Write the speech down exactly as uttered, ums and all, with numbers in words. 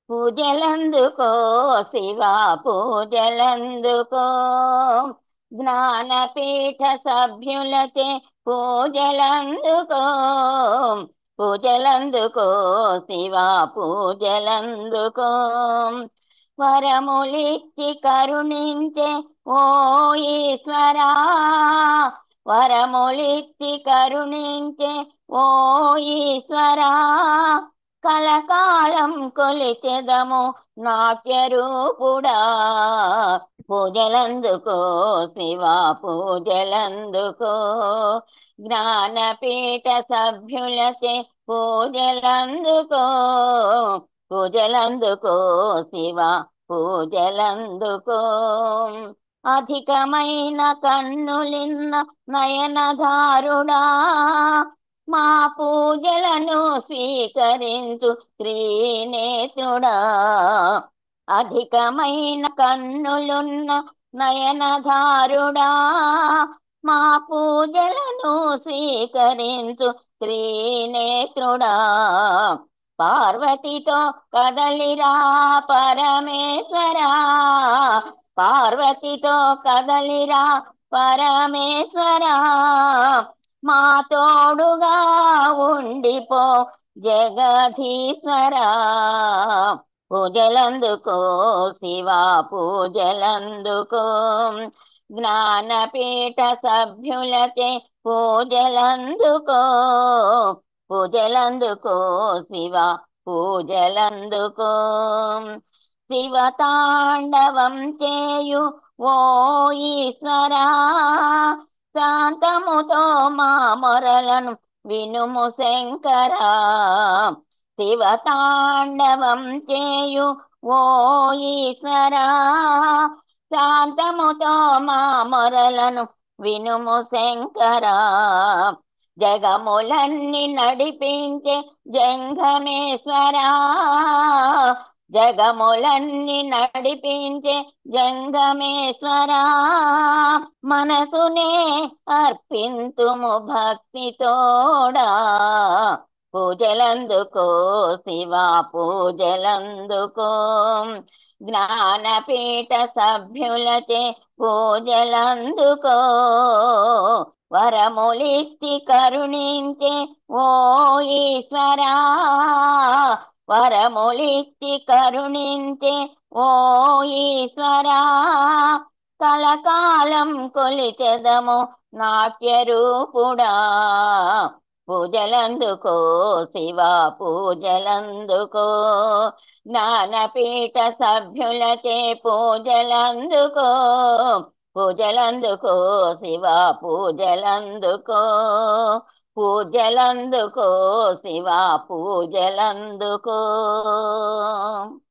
పూజలందుకో శివా పూజలందుకో జ్ఞానపీఠ సభ్యులచే పూజలందుకో పూజలందుకో శివా పూజలందుకో వరములిచ్చి కరుణించే ఓ ఈశ్వరా వరములిచ్చి కరుణించే ఓ ఈశ్వరా కలకాలం కొలిచెదము నాట్యరూపుడా పూజలందుకో శివా పూజలందుకో జ్ఞానపీఠ సభ్యులచే పూజలందుకో పూజలందుకో శివా పూజలందుకో అధికమైన కన్నులిన్న నయనధారుడా మా పూజలను స్వీకరించు త్రినేత్రుడా అధికమైన కన్నులున్న నయనధారుడా మా పూజలను స్వీకరించు త్రినేత్రుడా పార్వతితో కదలిరా పరమేశ్వరా పార్వతితో కదలిరా పరమేశ్వరా మా తోడుగా ఉండిపో జగధీశ్వరా పూజలందుకో శివా పూజలందుకో జ్ఞానపీఠ సభ్యులచే పూజలందుకో పూజలందుకో శివా పూజలందుకో శివతాండవం చేయు ఓ ఈశ్వరా శాంతముతో మా మొరలను వినుము శంకరా శివతాండవం చేయు ఓ ఈశ్వరా శాంతముతో మా మొరలను వినుము శంకరా జగములన్నీ నడిపించే జంఘమేశ్వరా జగములన్నీ నడిపించే జంగమేశ్వరా మనసునే అర్పింతుము భక్తితోడా పూజలందుకో శివా పూజలందుకో జ్ఞానపీఠ సభ్యులచే పూజలందుకో వరములిచ్చి కరుణించే ఓ ఈశ్వరా వరములిచ్చి కరుణించే ఓ ఈశ్వరా కలకాలం కొలిచెదము నాట్యరూపుడా పూజలందుకో శివా పూజలందుకో జ్ఞానపీఠ సభ్యులచే పూజలందుకో పూజలందుకో శివా పూజలందుకో పూజలందుకో శివా పూజలందుకో